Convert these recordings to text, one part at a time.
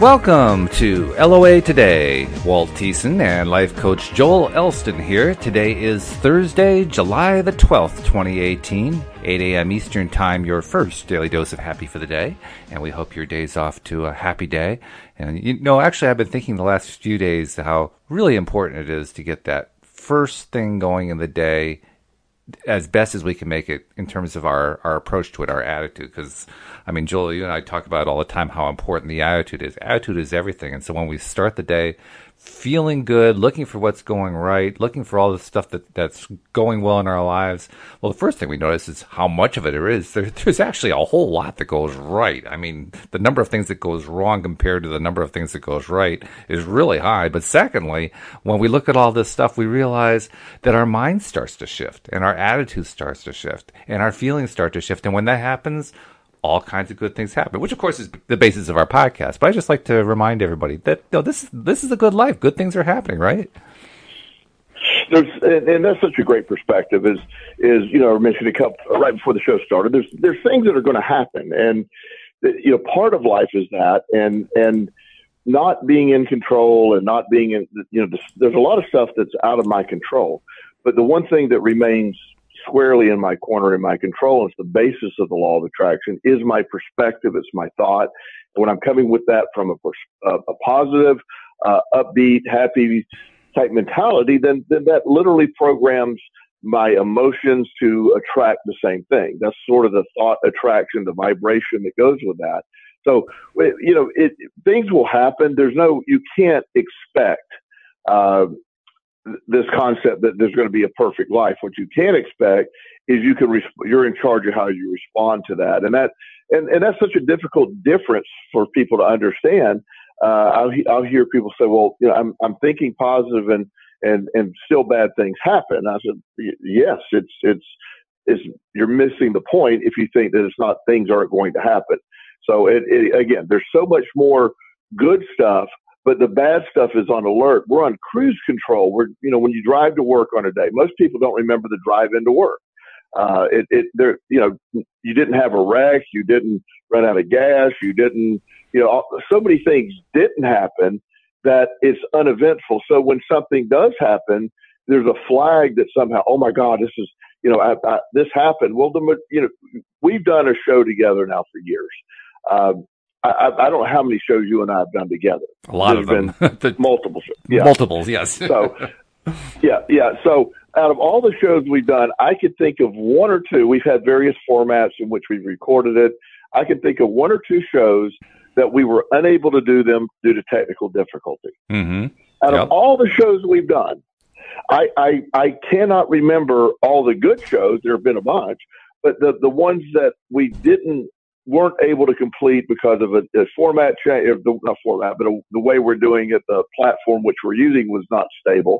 Welcome to LOA Today. Walt Thiessen and life coach Joel Elston here. Today is Thursday, July the 12th, 2018, 8 a.m. Eastern Time, your first daily dose of happy for the day. And we hope your day's off to a happy day. And, actually, I've been thinking the last few days how really important it is to get that first thing going in the day as best as we can make it in terms of our approach to it, our attitude. Because, Joel, you and I talk about all the time how important the attitude is. Attitude is everything. And so when we start the day feeling good, looking for what's going right, looking for all the stuff that's going well in our lives, well, the first thing we notice is how much of it there is. There's actually a whole lot that goes right. The number of things that goes wrong compared to the number of things that goes right is really high. But secondly, when we look at all this stuff, we realize that our mind starts to shift and our attitude starts to shift and our feelings start to shift. And when that happens, all kinds of good things happen, which of course is the basis of our podcast. But I just like to remind everybody that this is a good life. Good things are happening, right? And that's such a great perspective. I mentioned a couple right before the show started. There's things that are going to happen, and part of life is that, and not being in control and not being in. There's a lot of stuff that's out of my control, but the one thing that remains squarely in my corner, in my control, and it's the basis of the law of attraction, is my perspective. It's my thought. And when I'm coming with that from a positive, upbeat, happy type mentality, then that literally programs my emotions to attract the same thing. That's sort of the thought attraction, the vibration that goes with that. So, things will happen. You can't expect, this concept that there's going to be a perfect life. What you can expect is you're in charge of how you respond to that. And that's such a difficult difference for people to understand. I'll hear people say, well, I'm thinking positive and still bad things happen. I said, yes, it's you're missing the point if you think that it's not, things aren't going to happen. So again, there's so much more good stuff, but the bad stuff is on alert. We're on cruise control. When you drive to work on a day, most people don't remember the drive into work. You didn't have a wreck. You didn't run out of gas. You didn't, so many things didn't happen that it's uneventful. So when something does happen, there's a flag that somehow, oh my God, this is, this happened. Well, we've done a show together now for years. I don't know how many shows you and I have done together. A lot of them. Multiple shows. Yeah. Multiples, yes. So, yeah. So out of all the shows we've done, I could think of one or two. We've had various formats in which we've recorded it. I can think of one or two shows that we were unable to do them due to technical difficulty. Mm-hmm. Out of all the shows we've done, I cannot remember all the good shows. There have been a bunch, but the ones that we weren't able to complete because of a format change, not format, but the way we're doing it, the platform which we're using was not stable.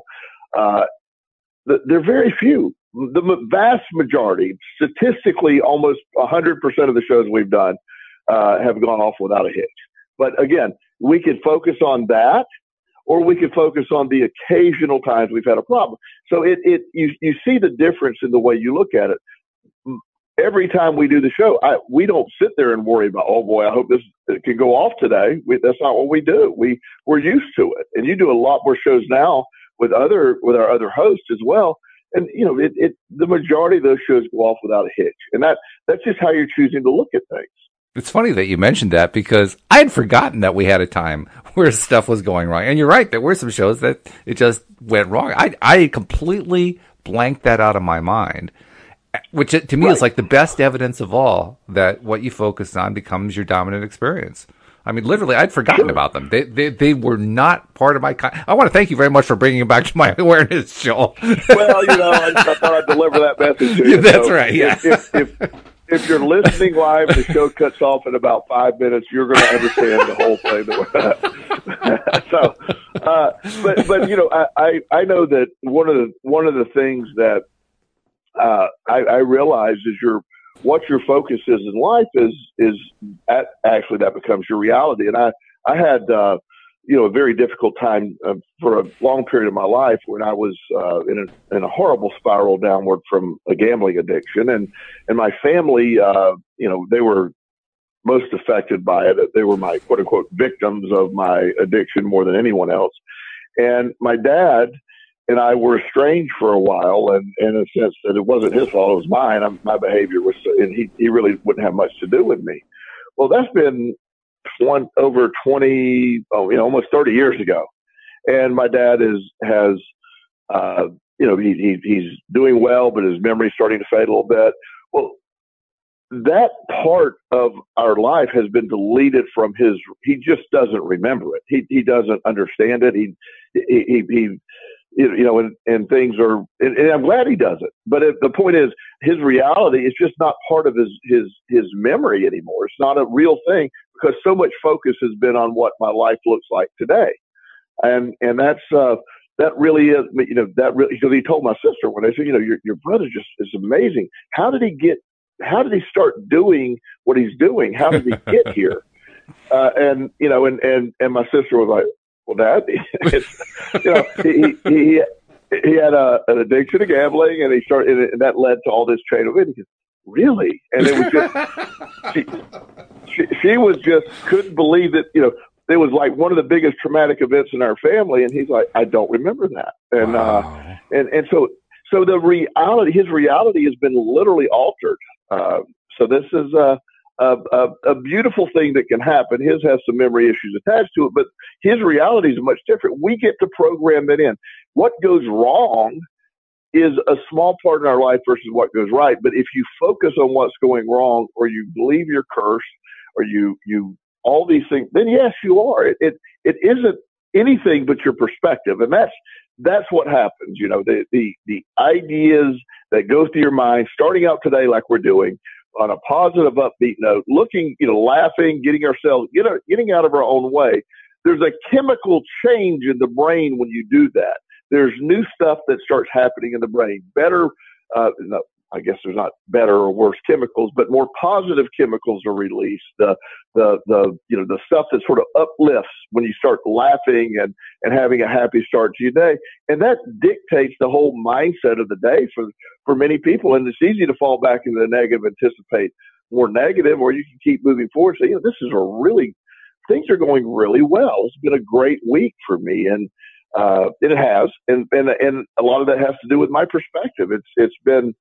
They're very few. The vast majority, statistically, almost 100% of the shows we've done have gone off without a hitch. But again, we could focus on that, or we could focus on the occasional times we've had a problem. So you see the difference in the way you look at it. Every time we do the show, we don't sit there and worry about, oh boy, I hope this can go off today. That's not what we do. We're used to it. And you do a lot more shows now with our other hosts as well. And the majority of those shows go off without a hitch. And that's just how you're choosing to look at things. It's funny that you mentioned that because I had forgotten that we had a time where stuff was going wrong. And you're right, there were some shows that it just went wrong. I completely blanked that out of my mind. Which to me is like the best evidence of all that what you focus on becomes your dominant experience. Literally, I'd forgotten about them. They were not part of my. I want to thank you very much for bringing it back to my awareness, Joel. Well, I thought I'd deliver that message to you. That's right. Yeah. If you're listening live, the show cuts off in about 5 minutes. You're going to understand the whole thing. I know that one of the things that I realize is what your focus is in life is actually that becomes your reality. And I had a very difficult time for a long period of my life when I was in a horrible spiral downward from a gambling addiction, and my family, they were most affected by it. They were my quote unquote victims of my addiction more than anyone else. And my dad and I were estranged for a while, and in a sense that it wasn't his fault, it was mine. My behavior was, and he really wouldn't have much to do with me. Well, that's been over 20, almost 30 years ago. And my dad has he's doing well, but his memory's starting to fade a little bit. Well, that part of our life has been deleted from he just doesn't remember it. He doesn't understand it. And things are, and I'm glad he doesn't. But the point is, his reality is just not part of his memory anymore. It's not a real thing because so much focus has been on what my life looks like today. And that's, that really is, because he told my sister when I said, your brother just is amazing. How did he start doing what he's doing? How did he get here? And my sister was like, well, Dad, he had an addiction to gambling, and he started, and that led to all this chain of it. Really? And it was just, she was just couldn't believe that, it was like one of the biggest traumatic events in our family. And he's like, I don't remember that. And, wow. And so the reality, his reality has been literally altered. So this is a beautiful thing that can happen. His has some memory issues attached to it, but his reality is much different. We get to program that in. What goes wrong is a small part in our life versus what goes right. But if you focus on what's going wrong, or you believe you're cursed, or you all these things, then yes, you are. It isn't anything but your perspective, and that's what happens. The ideas that go through your mind, starting out today like we're doing, on a positive, upbeat note, looking, laughing, getting out of our own way. There's a chemical change in the brain when you do that. There's new stuff that starts happening in the brain. Better, I guess there's not better or worse chemicals, but more positive chemicals are released. The stuff that sort of uplifts when you start laughing and having a happy start to your day. And that dictates the whole mindset of the day for many people. And it's easy to fall back into the negative, anticipate more negative, or you can keep moving forward. So, things are going really well. It's been a great week for me. And it has. And a lot of that has to do with my perspective. It's been,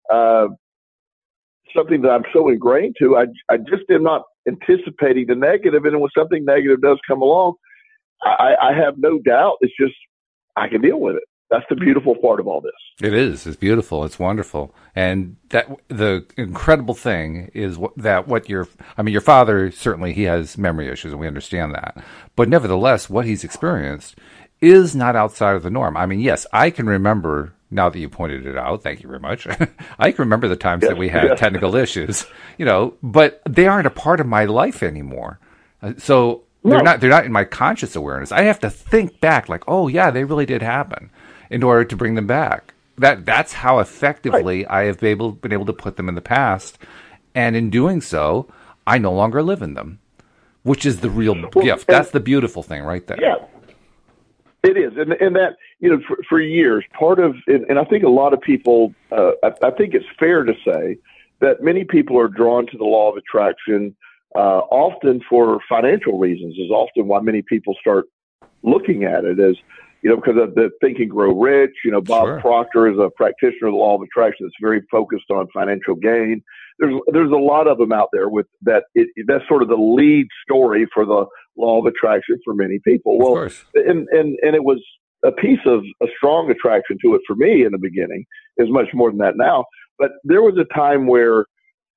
something that I'm so ingrained to. I just am not anticipating the negative, and when something negative does come along, I have no doubt. It's just I can deal with it. That's the beautiful part of all this. It is. It's beautiful. It's wonderful. And that the incredible thing is your father, certainly he has memory issues, and we understand that. But nevertheless, what he's experienced is not outside of the norm. I mean, yes, I can remember, now that you pointed it out, thank you very much. I can remember the times that we had technical issues, but they aren't a part of my life anymore. So they're not in my conscious awareness. I have to think back like, oh yeah, they really did happen in order to bring them back. That's how effectively I have been able to put them in the past. And in doing so, I no longer live in them, which is the real gift. That's the beautiful thing right there. Yeah. It is, and that for years, part of, and I think a lot of people, I think it's fair to say that many people are drawn to the law of attraction, often for financial reasons. Is often why many people start looking at it as, because of the Think and Grow Rich. Bob Proctor is a practitioner of the law of attraction that's very focused on financial gain. There's a lot of them out there with that. That's sort of the lead story for the law of attraction for many people. Well, and it was a piece of a strong attraction to it for me in the beginning. Is much more than that now. But there was a time where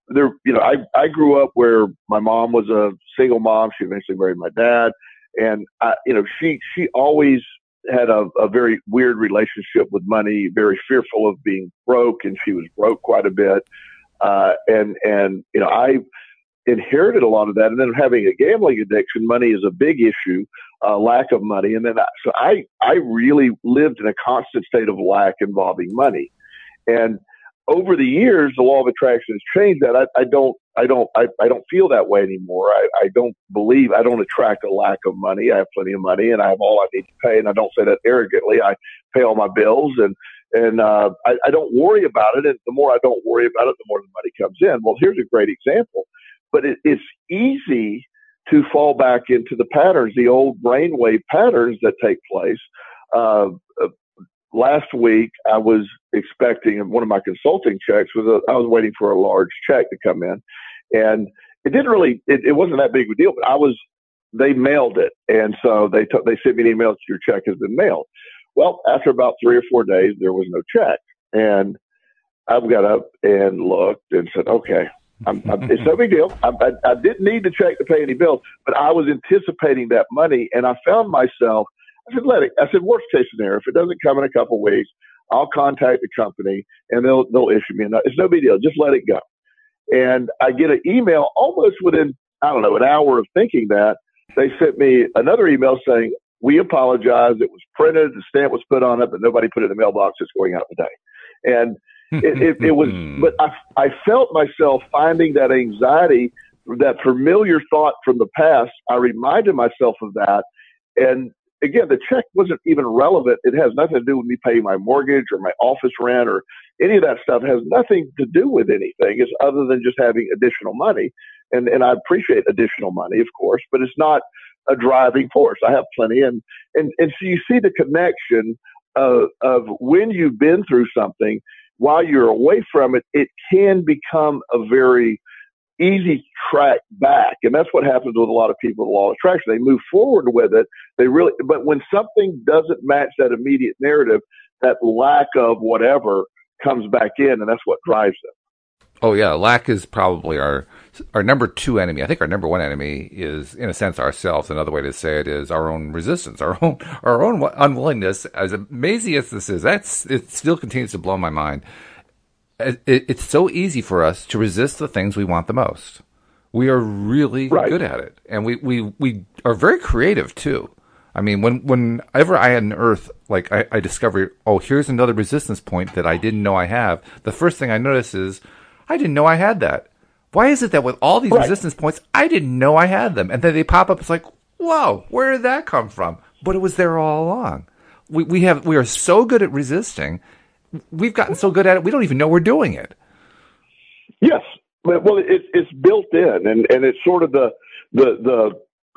I grew up where my mom was a single mom. She eventually married my dad, and she always had a very weird relationship with money, very fearful of being broke, and she was broke quite a bit. I inherited a lot of that. And then having a gambling addiction, money is a big issue, lack of money. And then, so I really lived in a constant state of lack involving money. And over the years, the law of attraction has changed that. I don't feel that way anymore. I don't attract a lack of money. I have plenty of money and I have all I need to pay. And I don't say that arrogantly. I pay all my bills and I don't worry about it. And the more I don't worry about it, the more the money comes in. Well, here's a great example. but it's easy to fall back into the patterns, the old brainwave patterns that take place. Last week, I was expecting one of my consulting checks I was waiting for a large check to come in, and it didn't really, it wasn't that big of a deal, but they mailed it. And so they sent me an email that your check has been mailed. Well, after about 3 or 4 days, there was no check. And I got up and looked and said, okay, it's no big deal. I didn't need the check to pay any bills, but I was anticipating that money. And I found myself, I said, worst case scenario, if it doesn't come in a couple of weeks, I'll contact the company and they'll issue me. It's no big deal. Just let it go. And I get an email almost within, I don't know, an hour of thinking that. They sent me another email saying, we apologize. It was printed, the stamp was put on it, but nobody put it in the mailbox. It's going out today. And it was, but I felt myself finding that anxiety, that familiar thought from the past. I reminded myself of that. And again, the check wasn't even relevant. It has nothing to do with me paying my mortgage or my office rent or any of that stuff. It has nothing to do with anything. It's other than just having additional money. And I appreciate additional money, of course, but it's not a driving force. I have plenty. And so you see the connection of when you've been through something, while you're away from it, it can become a very easy track back. And that's what happens with a lot of people with the law of attraction. They move forward with it. But when something doesn't match that immediate narrative, that lack of whatever comes back in, and that's what drives them. Oh yeah, lack is probably our number 2 enemy. I think our number 1 enemy is, in a sense, ourselves. Another way to say it is our own resistance, our own unwillingness. As amazing as this is, it still continues to blow my mind. It's so easy for us to resist the things we want the most. We are really good at it, and we are very creative too. I mean, whenever I unearth, like I discover, oh, here's another resistance point that I didn't know I have. The first thing I notice is, I didn't know I had that. Why is it that with all these resistance points, I didn't know I had them? And then they pop up. It's like, whoa, where did that come from? But it was there all along. We are so good at resisting. We've gotten so good at it, we don't even know we're doing it. Yes. Well, it's built in, and it's sort of the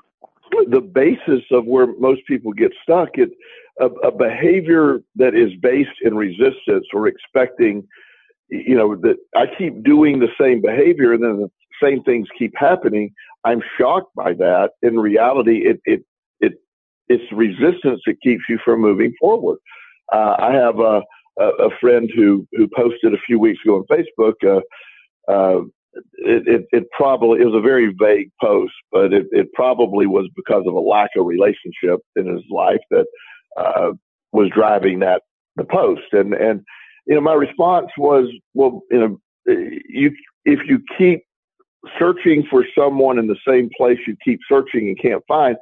basis of where most people get stuck. A behavior that is based in resistance or expecting, that I keep doing the same behavior and then the same things keep happening. I'm shocked by that. In reality, it's resistance that keeps you from moving forward. I have a friend who posted a few weeks ago on Facebook. It was a very vague post, but it probably was because of a lack of relationship in his life that was driving the post. And my response was, well, if you keep searching for someone in the same place you keep searching and can't find,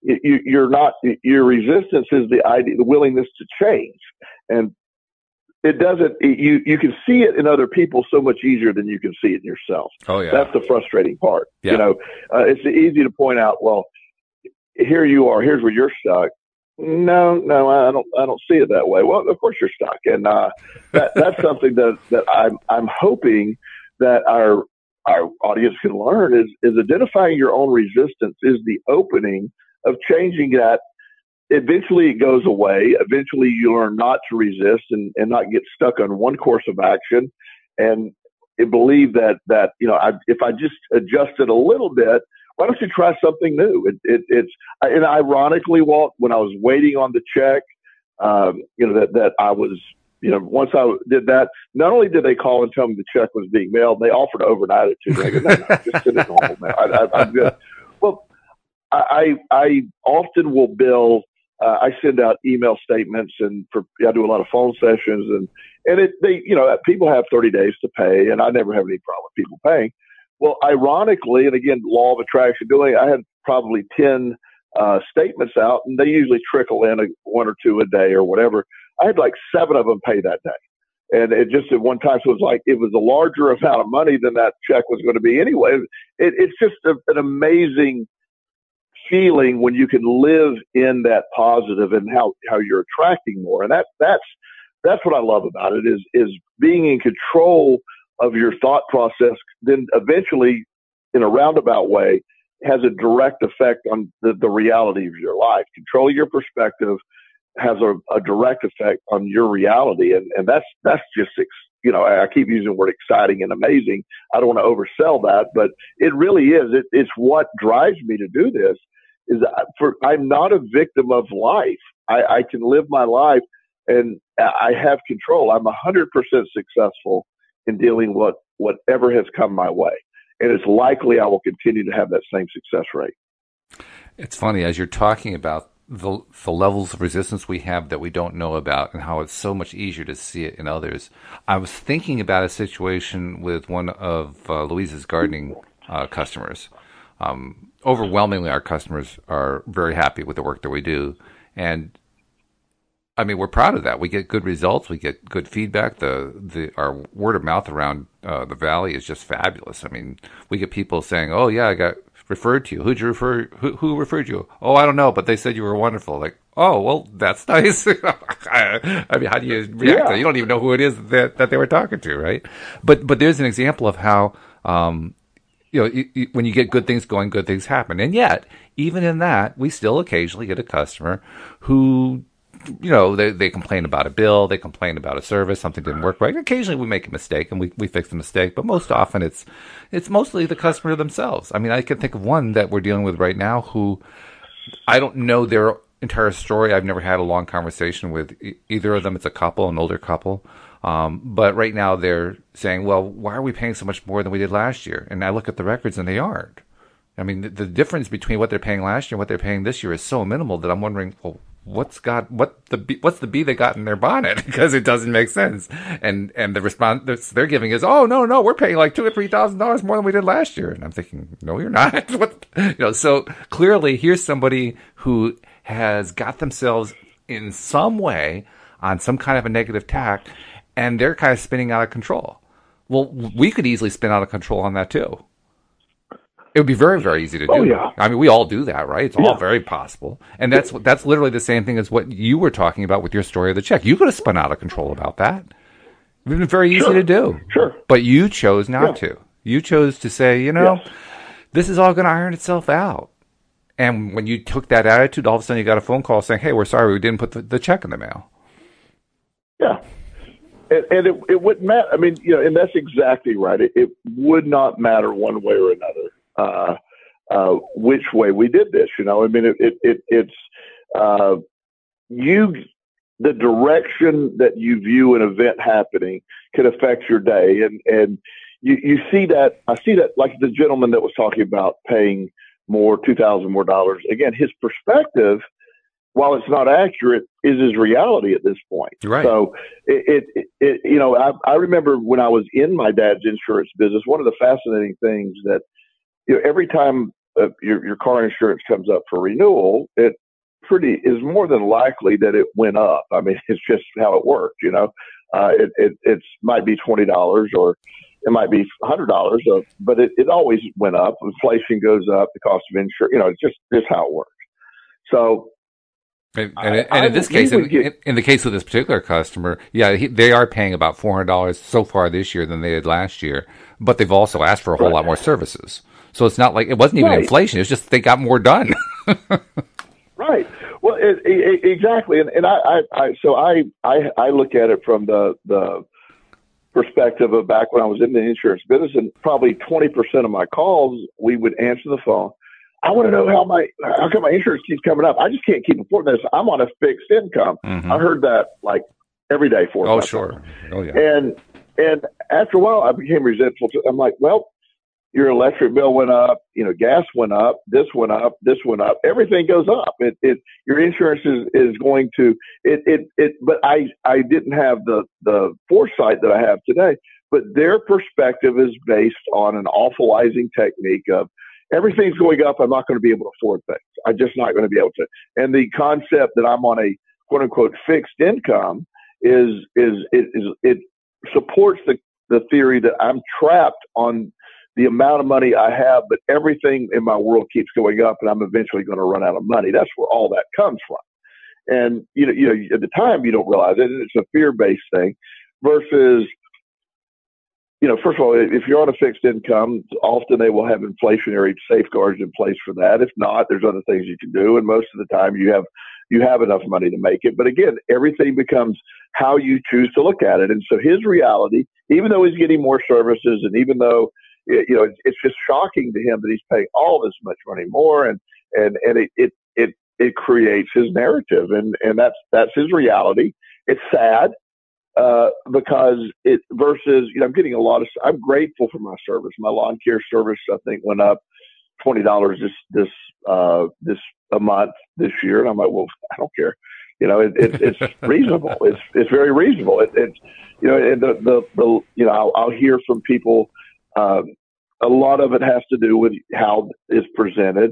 your resistance is the willingness to change. And it doesn't, you can see it in other people so much easier than you can see it in yourself. Oh yeah. That's the frustrating part. Yeah. It's easy to point out, well, here you are, here's where you're stuck. No, I don't see it that way. Well, of course you're stuck. And, that's something that I'm hoping that our audience can learn is identifying your own resistance is the opening of changing that. Eventually it goes away. Eventually you learn not to resist and not get stuck on one course of action. And I believe that if I just adjust it a little bit, why don't you try something new? And ironically, Walt, when I was waiting on the check, that I was, once I did that, not only did they call and tell me the check was being mailed, they offered to overnight it to me. I go, no, just send it normal mail. I'm good. Well, I often will bill. I send out email statements and I do a lot of phone sessions and people have 30 days to pay, and I never have any problem with people paying. Well, ironically, and again, law of attraction I had probably 10 statements out, and they usually trickle in 1 or 2 a day or whatever. I had like 7 of them pay that day. And it just at one time, so it was a larger amount of money than that check was going to be anyway. It's just an amazing feeling when you can live in that positive and how you're attracting more. And that's what I love about it is being in control of your thought process. Then eventually in a roundabout way, has a direct effect on the reality of your life. Controlling your perspective has a direct effect on your reality. And that's just, I keep using the word exciting and amazing. I don't want to oversell that, but it really is. It's what drives me to do this I'm not a victim of life. I can live my life and I have control. I'm 100% successful in dealing with whatever has come my way. And it's likely I will continue to have that same success rate. It's funny, as you're talking about the levels of resistance we have that we don't know about and how it's so much easier to see it in others. I was thinking about a situation with one of Louise's gardening customers. Overwhelmingly, our customers are very happy with the work that we do. And I mean, we're proud of that. We get good results. We get good feedback. Our word of mouth around the Valley is just fabulous. I mean, we get people saying, "Oh yeah, I got referred to you. Who'd you refer? Who referred you? Oh, I don't know, but they said you were wonderful." Like, oh, well, that's nice. I mean, how do you react to that? You don't even know who it is that they were talking to, right? But there's an example of how, when you get good things going, good things happen. And yet, even in that, we still occasionally get a customer who, they complain about a bill, they complain about a service, something didn't work right. Occasionally we make a mistake and we fix the mistake, but most often it's mostly the customer themselves. I mean, I can think of one that we're dealing with right now who I don't know their entire story. I've never had a long conversation with either of them. It's a couple, an older couple. But right now they're saying, well, why are we paying so much more than we did last year? And I look at the records and they aren't. I mean, the difference between what they're paying last year and what they're paying this year is so minimal that I'm wondering, well, what's the bee they got in their bonnet? Because it doesn't make sense. And the response they're giving is, oh, no, we're paying like $2,000 or $3,000 more than we did last year. And I'm thinking, no, you're not. So clearly here's somebody who has got themselves in some way on some kind of a negative tack, and they're kind of spinning out of control. Well, we could easily spin out of control on that too. It would be very, very easy to do. Oh, yeah. I mean, we all do that, right? It's all very possible. And that's literally the same thing as what you were talking about with your story of the check. You could have spun out of control about that. It would have been very easy to do. Sure. But you chose not to. You chose to say, this is all going to iron itself out. And when you took that attitude, all of a sudden you got a phone call saying, hey, we're sorry, we didn't put the check in the mail. Yeah. And it wouldn't matter. I mean, and that's exactly right. It would not matter one way or another which way we did this. I mean, it's the direction that you view an event happening can affect your day, and you see that. I see that, like the gentleman that was talking about paying more, $2,000 more dollars. Again, his perspective, while it's not accurate, is his reality at this point. Right. So I remember when I was in my dad's insurance business, one of the fascinating things that, every time your car insurance comes up for renewal, it is more than likely that it went up. I mean, it's just how it worked, it might be $20 or it might be $100, but it always went up. Inflation goes up, the cost of insurance, it's just how it works. So, and in this case, in the case of this particular customer, they are paying about $400 so far this year than they did last year, but they've also asked for a whole lot more services. So it's not like it wasn't even inflation; it's just they got more done. Right. Well, exactly, and I look at it from the perspective of back when I was in the insurance business, and probably 20% of my calls we would answer the phone. I want to know how come my insurance keeps coming up. I just can't keep affording this. I'm on a fixed income. Mm-hmm. I heard that like every day for. Oh, sure. Oh, yeah. And after a while, I became resentful. I'm like, well, your electric bill went up. Gas went up. This went up. This went up. Everything goes up. Your insurance is going to. But I didn't have the foresight that I have today. But their perspective is based on an awfulizing technique of, everything's going up. I'm not going to be able to afford things. I'm just not going to be able to. And the concept that I'm on a quote unquote fixed income it supports the theory that I'm trapped on the amount of money I have, but everything in my world keeps going up, and I'm eventually going to run out of money. That's where all that comes from. And at the time you don't realize it. It's a fear-based thing versus first of all, if you're on a fixed income, often they will have inflationary safeguards in place for that. If not, there's other things you can do. And most of the time you have enough money to make it. But again, everything becomes how you choose to look at it. And so his reality, even though he's getting more services and even though, it's just shocking to him that he's paying all this much money more and it creates his narrative and that's his reality. It's sad. Because it versus, I'm getting I'm grateful for my service. My lawn care service, I think, went up $20 this a month this year. And I'm like, well, I don't care. It's reasonable. It's very reasonable. It's, and I'll hear from people. A lot of it has to do with how it's presented.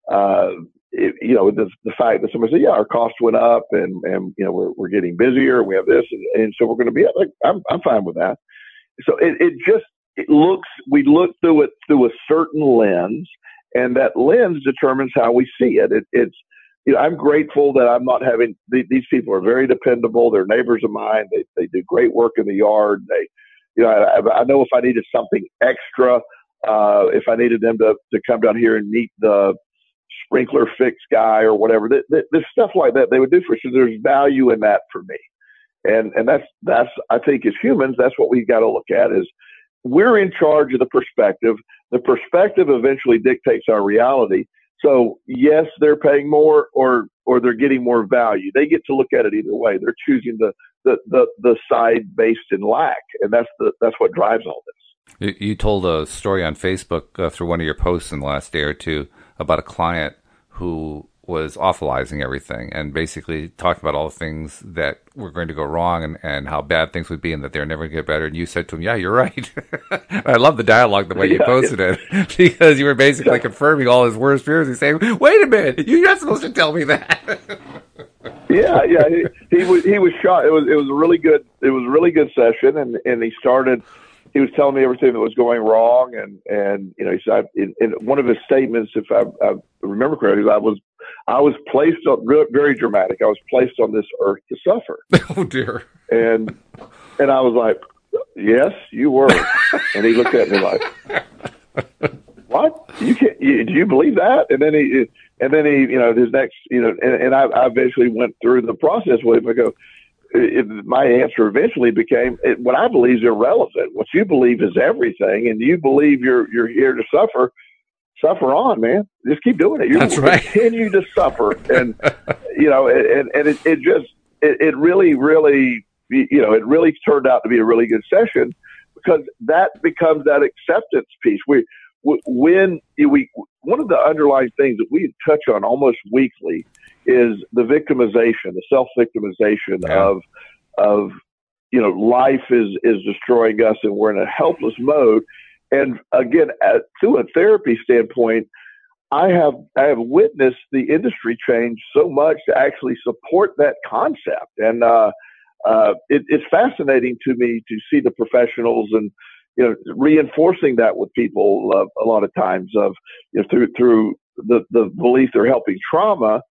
The fact that somebody said, yeah, our costs went up and we're getting busier and we have this. And so we're going to be like, I'm fine with that. So we look through it through a certain lens, and that lens determines how we see it. It's, I'm grateful that I'm not having, these people are very dependable. They're neighbors of mine. They do great work in the yard. I know if I needed something extra, if I needed them to come down here and meet the sprinkler fix guy or whatever, there's stuff like that they would do for us. So there's value in that for me. And that's, I think as humans, that's what we got to look at is we're in charge of the perspective. The perspective eventually dictates our reality. So yes, they're paying more or they're getting more value. They get to look at it either way. They're choosing the side based in lack. And that's what drives all this. You told a story on Facebook through one of your posts in the last day or two about a client who was awfulizing everything and basically talked about all the things that were going to go wrong and how bad things would be and that they're never going to get better. And you said to him, yeah, you're right. I love the dialogue, the way you posted it, because you were basically confirming all his worst fears and saying, wait a minute, you're not supposed to tell me that. Yeah. He was shocked. It was a really good session. And he was telling me everything that was going wrong. And he said, in one of his statements, if I remember correctly, I was placed on, very dramatic. I was placed on this earth to suffer. Oh dear. And I was like, yes, you were. And he looked at me like, what? Do you believe that? And then he, his next, and I eventually went through the process with him. I go, my answer eventually became, what I believe is irrelevant. What you believe is everything, and you believe you're here to suffer. Suffer on, man. Just keep doing it. You're That's right. Continue to suffer, and it really turned out to be a really good session because that becomes that acceptance piece. One of the underlying things that we touch on almost weekly is the victimization, the self-victimization of life is destroying us and we're in a helpless mode. And again, through a therapy standpoint, I have witnessed the industry change so much to actually support that concept. And it's fascinating to me to see the professionals and reinforcing that with people a lot of times of through the belief they're helping trauma.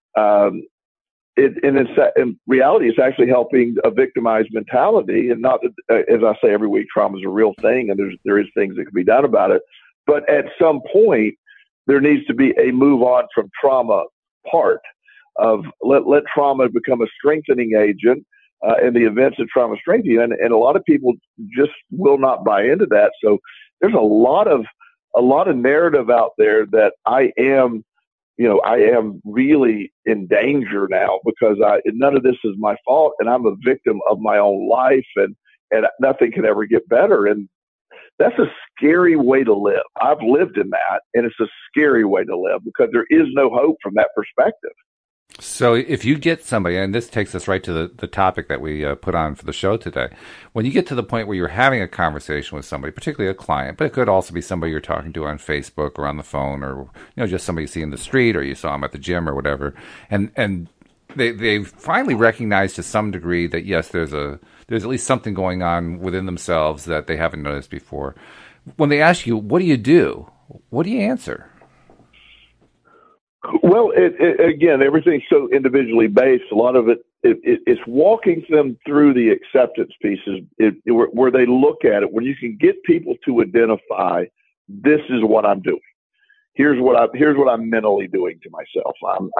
In reality, it's actually helping a victimized mentality, and not that, as I say every week, trauma is a real thing, and there is things that can be done about it. But at some point, there needs to be a move on from trauma part of let trauma become a strengthening agent, and the events of trauma strengthen you. And a lot of people just will not buy into that. So there's a lot of narrative out there that I am really in danger now because none of this is my fault, and I'm a victim of my own life, and nothing can ever get better. And that's a scary way to live. I've lived in that, and it's a scary way to live because there is no hope from that perspective. So if you get somebody, and this takes us right to the topic that we put on for the show today, when you get to the point where you're having a conversation with somebody, particularly a client, but it could also be somebody you're talking to on Facebook or on the phone or just somebody you see in the street or you saw them at the gym or whatever, and they finally recognize to some degree that yes, there's at least something going on within themselves that they haven't noticed before. When they ask you, what do you do? What do you answer? Well, again, everything's so individually based. A lot of it's walking them through the acceptance pieces where they look at it, when you can get people to identify, this is what I'm doing. Here's what I'm mentally doing to myself.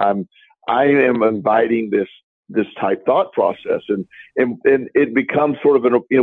I am inviting this type thought process, and it becomes sort of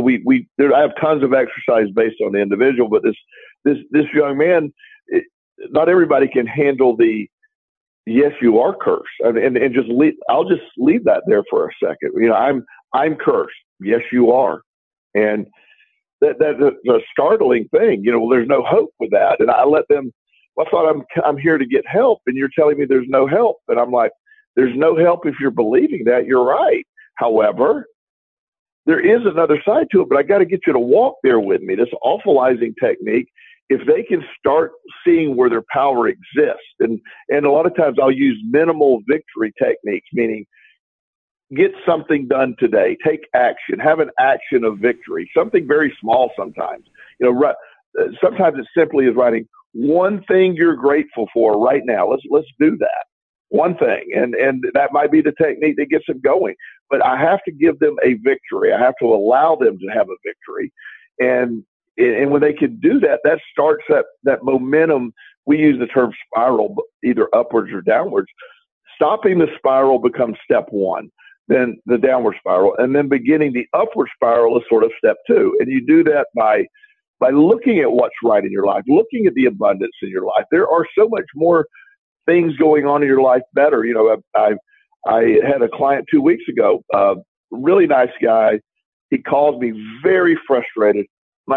I have tons of exercise based on the individual, but this young man, not everybody can handle the yes, you are cursed, and just I'll just leave that there for a second. I'm cursed. Yes, you are, and that's a startling thing. There's no hope with that, and I let them. Well, I thought I'm here to get help, and you're telling me there's no help, and I'm like, there's no help if you're believing that. You're right. However, there is another side to it, but I got to get you to walk there with me. This awfulizing technique, if they can start seeing where their power exists, and a lot of times I'll use minimal victory techniques, meaning get something done today, take action, have an action of victory, something very small sometimes. Sometimes it simply is writing one thing you're grateful for right now. Let's do that. One thing, and that might be the technique that gets them going. But I have to give them a victory. I have to allow them to have a victory, and when they can do that, that starts that momentum. We use the term spiral, either upwards or downwards. Stopping the spiral becomes step one, then the downward spiral, and then beginning the upward spiral is sort of step two. And you do that by looking at what's right in your life, looking at the abundance in your life. There are so much more things going on in your life better. I had a client 2 weeks ago, really nice guy. He called me very frustrated.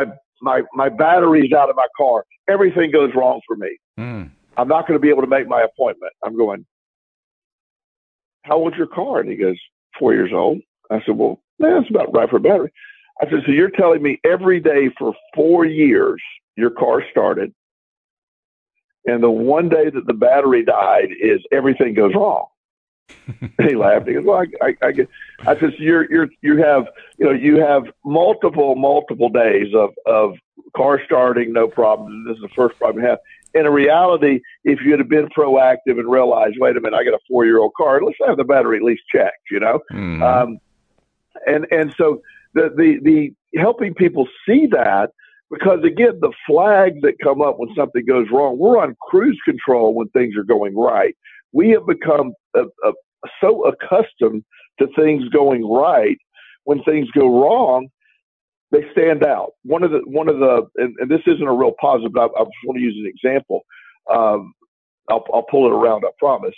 My battery's out of my car. Everything goes wrong for me. I'm not going to be able to make my appointment. I'm going, how old's your car? And he goes, 4 years old. I said, well, that's about right for a battery. I said, so you're telling me every day for 4 years your car started, and the one day that the battery died is everything goes wrong? And he laughed. He goes, well, I get. I said, so you have multiple days of car starting, no problem. This is the first problem you have. And in reality, if you had been proactive and realized, wait a minute, I got a 4-year-old car, let's have the battery at least checked, Mm-hmm. And so the helping people see that, because again, the flags that come up when something goes wrong, we're on cruise control when things are going right. We have become so accustomed to things going right. When things go wrong, they stand out. One of the, and this isn't a real positive, but I just want to use an example. I'll pull it around, I promise.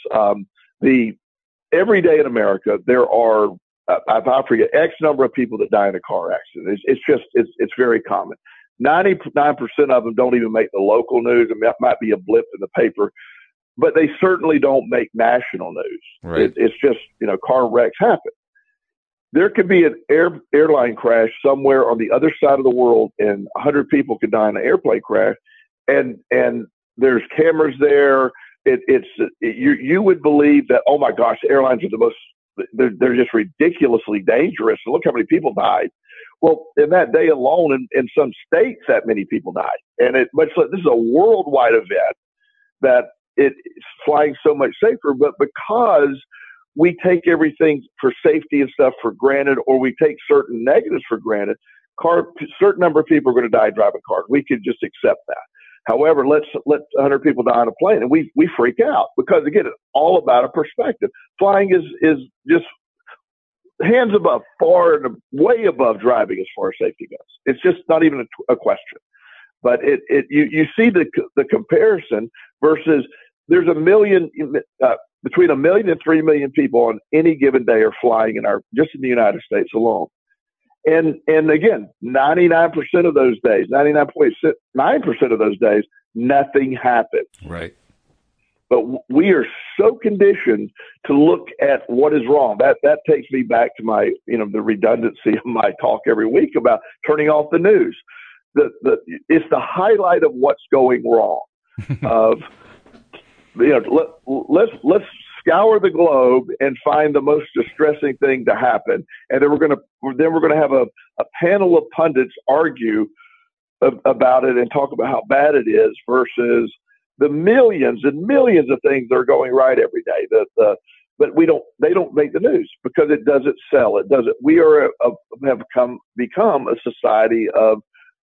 Every day in America, there are, I forget, X number of people that die in a car accident. It's very common. 99% of them don't even make the local news. It might be a blip in the paper, but they certainly don't make national news. Right. It's just, car wrecks happen. There could be an airline crash somewhere on the other side of the world, and 100 people could die in an airplane crash, and there's cameras there. You would believe that, oh my gosh, airlines are they're just ridiculously dangerous. Look how many people died. Well, in that day alone, in some states, that many people died. And this is a worldwide event that it's flying so much safer, but because we take everything for safety and stuff for granted, or we take certain negatives for granted, certain number of people are going to die driving cars. We could just accept that. However, let's 100 people die on a plane, and we freak out because, again, it's all about a perspective. Flying is just hands above, far and way above driving as far as safety goes. It's just not even a question. But you see the comparison versus there's between 1 million and 3 million people on any given day are flying just in the United States alone. And again, 99% of those days, 99.9% of those days, nothing happens. Right. But we are so conditioned to look at what is wrong. That takes me back to my, the redundancy of my talk every week about turning off the news. It's the highlight of what's going wrong. Let's scour the globe and find the most distressing thing to happen, and then we're going to have a panel of pundits argue about it and talk about how bad it is versus the millions and millions of things that are going right every day. But they don't make the news because it doesn't sell. It doesn't. We have become a society of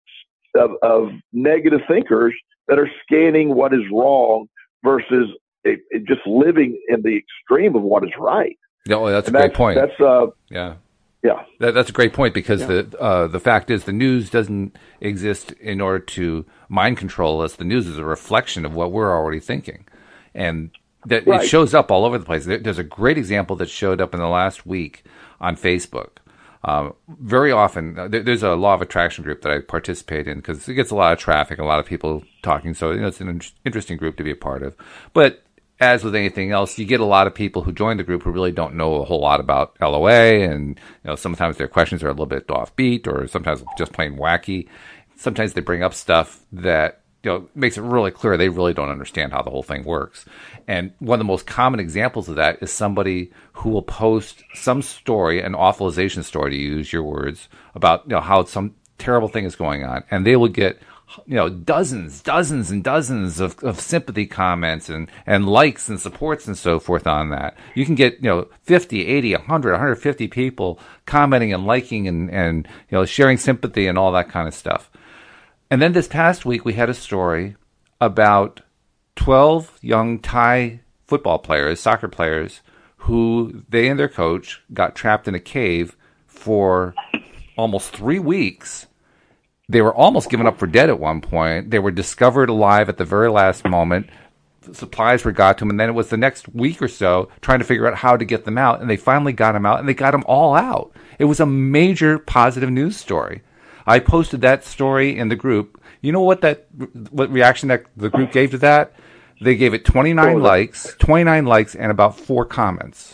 negative thinkers that are scanning what is wrong versus just living in the extreme of what is right. No, that's a great point. Yeah. That's a great point because the fact is the news doesn't exist in order to mind control us. The news is a reflection of what we're already thinking, and that it shows up all over the place. There's a great example that showed up in the last week on Facebook. Very often, there's a law of attraction group that I participate in because it gets a lot of traffic, a lot of people talking. So it's an interesting group to be a part of. But as with anything else, you get a lot of people who join the group who really don't know a whole lot about LOA, and sometimes their questions are a little bit offbeat, or sometimes just plain wacky. Sometimes they bring up stuff that makes it really clear they really don't understand how the whole thing works. And one of the most common examples of that is somebody who will post some story, an awfulization story, to use your words, about how some terrible thing is going on, and they will get dozens and dozens of sympathy comments and likes and supports and so forth on that. You can get 50, 80, 100, 150 people commenting and liking and sharing sympathy and all that kind of stuff. And then this past week, we had a story about 12 young Thai football players, soccer players, who they and their coach got trapped in a cave for almost 3 weeks. They were almost given up for dead at one point. They were discovered alive at the very last moment. Supplies were got to them, and then it was the next week or so trying to figure out how to get them out, and they finally got them out, and they got them all out. It was a major positive news story. I posted that story in the group. You know what reaction that the group gave to that? They gave it 29 likes, and about 4 comments.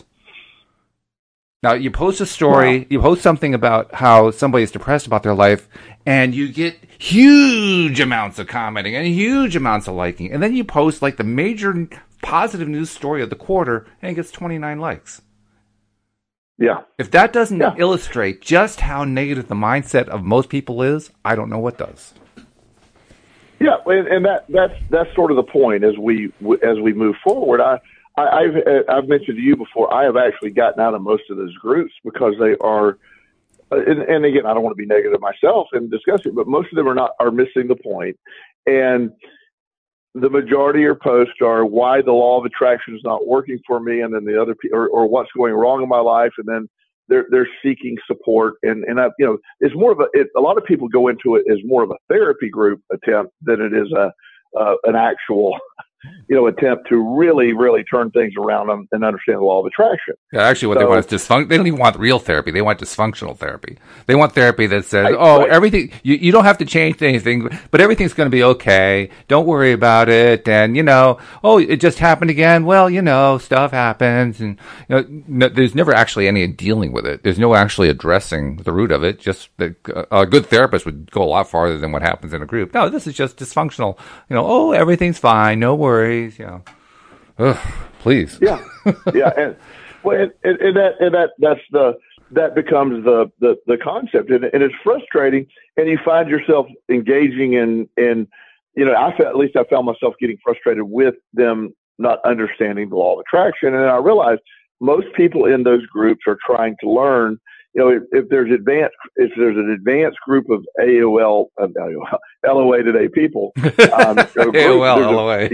Now, you post a story, you post something about how somebody is depressed about their life, and you get huge amounts of commenting and huge amounts of liking. And then you post like the major positive news story of the quarter, and it gets 29 likes. Yeah. If that doesn't illustrate just how negative the mindset of most people is, I don't know what does. Yeah, and that's sort of the point as we move forward. I've mentioned to you before, I have actually gotten out of most of those groups because they are, and again, I don't want to be negative myself and discuss it, but most of them are missing the point. And the majority of your posts are why the law of attraction is not working for me, and then the other or what's going wrong in my life, and then they're seeking support. And it's more of a lot of people go into it as more of a therapy group attempt than it is an actual attempt to really, really turn things around and understand the law of attraction. Yeah, actually, what they want is they don't even want real therapy. They want dysfunctional therapy. They want therapy that says, everything, you don't have to change anything, but everything's going to be okay. Don't worry about it. And, it just happened again. Well, stuff happens. And, there's never actually any dealing with it. There's no actually addressing the root of it. Just that a good therapist would go a lot farther than what happens in a group. No, this is just dysfunctional. Everything's fine. No worries. Ugh, please. Yeah. And that becomes the concept, and it's frustrating. And you find yourself engaging in I found myself getting frustrated with them not understanding the law of attraction. And I realized most people in those groups are trying to learn. If there's an advanced group of LOA today people, AOL LOA,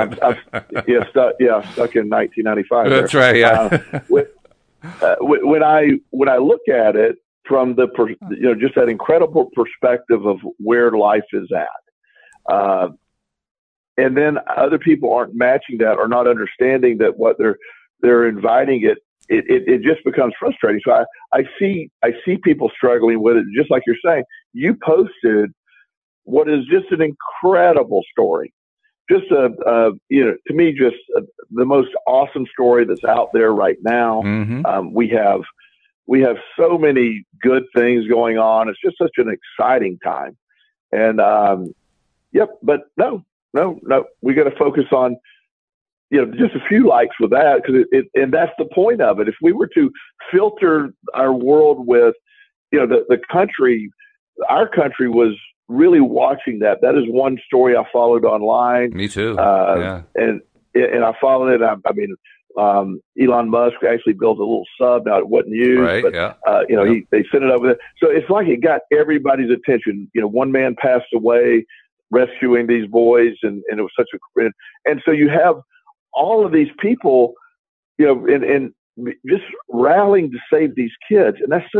stuck in 1995. That's right. Yeah. When I look at it from just that incredible perspective of where life is at, and then other people aren't matching that or not understanding that what they're inviting it just becomes frustrating. So I see people struggling with it, just like you're saying. You posted what is just an incredible story, just to me, just the most awesome story that's out there right now. Mm-hmm. We have so many good things going on. It's just such an exciting time, and but no, we got to focus on. Just a few likes with that, and that's the point of it. If we were to filter our world with, the country, our country was really watching that. That is one story I followed online. Me too. Yeah. And I followed it. I mean, Elon Musk actually built a little sub. Now it wasn't used, Right. but Yeah. they sent it over there. So it's like it got everybody's attention. One man passed away rescuing these boys, and it was such and so you have all of these people, and just rallying to save these kids, and that's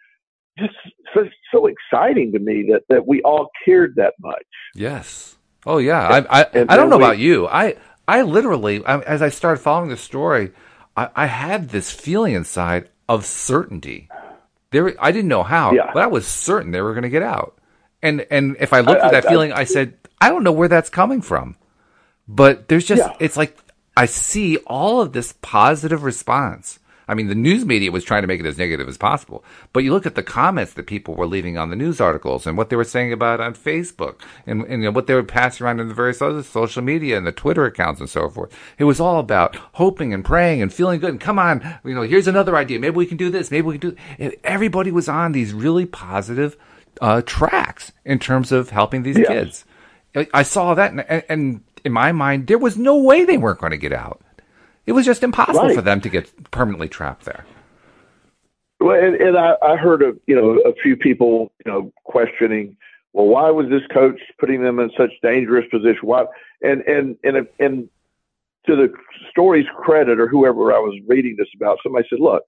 so exciting to me that we all cared that much. Yes. Oh yeah. I don't know about you. I literally, as I started following the story, I had this feeling inside of certainty. I didn't know how, but I was certain they were going to get out. And if I looked at that feeling, I said, I don't know where that's coming from. But there's just, it's like I see all of this positive response. I mean, the news media was trying to make it as negative as possible. But you look at the comments that people were leaving on the news articles and what they were saying about it on Facebook and what they were passing around in the various other social media and the Twitter accounts and so forth. It was all about hoping and praying and feeling good. And come on, here's another idea. Maybe we can do this. Maybe we can do it. Everybody was on these really positive tracks in terms of helping these kids. I saw that, and in my mind, there was no way they weren't going to get out. It was just impossible for them to get permanently trapped there. Well, and I heard of a few people questioning, well, why was this coach putting them in such dangerous position? Why? And to the story's credit, or whoever I was reading this about, somebody said, look,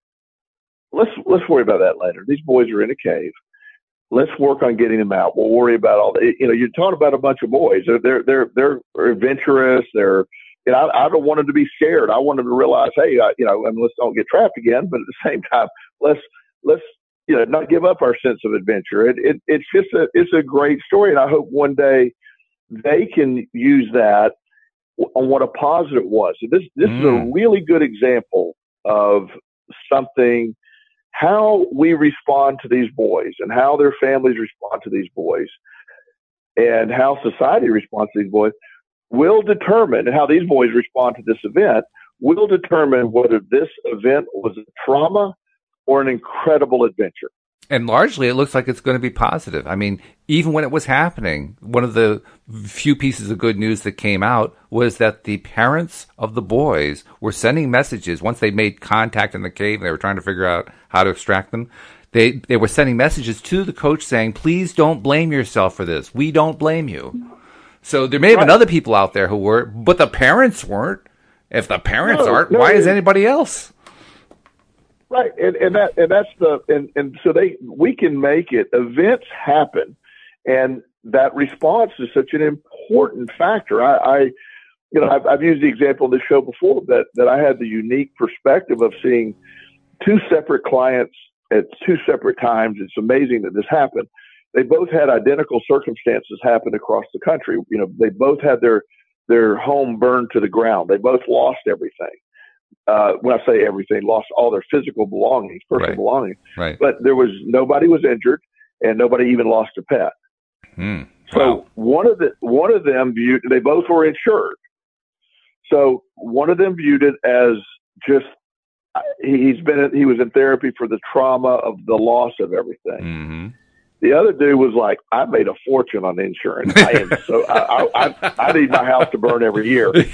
let's worry about that later. These boys are in a cave. Let's work on getting them out. We'll worry about all the. You're talking about a bunch of boys. They're adventurous. I don't want them to be scared. I want them to realize, hey, and let's don't get trapped again. But at the same time, let's not give up our sense of adventure. It's a great story, and I hope one day they can use that on what a positive was. So this is a really good example of something, how we respond to these boys and how their families respond to these boys and how society responds to these boys will determine, and how these boys respond to this event will determine whether this event was a trauma or an incredible adventure. And largely, it looks like it's going to be positive. I mean, even when it was happening, one of the few pieces of good news that came out was that the parents of the boys were sending messages once they made contact in the cave and they were trying to figure out how to extract them. They were sending messages to the coach saying, please don't blame yourself for this. We don't blame you. So there may have been other people out there who were, but the parents weren't. If the parents aren't, why is anybody else? Right, and so we can make it. Events happen, and that response is such an important factor. I've used the example in this show before that I had the unique perspective of seeing two separate clients at two separate times. It's amazing that this happened. They both had identical circumstances happen across the country. They both had their home burned to the ground. They both lost everything. When I say everything, lost all their physical belongings, personal belongings. Right. But nobody was injured, and nobody even lost a pet. Wow. So one of them viewed. They both were insured. So one of them viewed it as just he was in therapy for the trauma of the loss of everything. Mm-hmm. The other dude was like, I made a fortune on insurance. I need my house to burn every year. He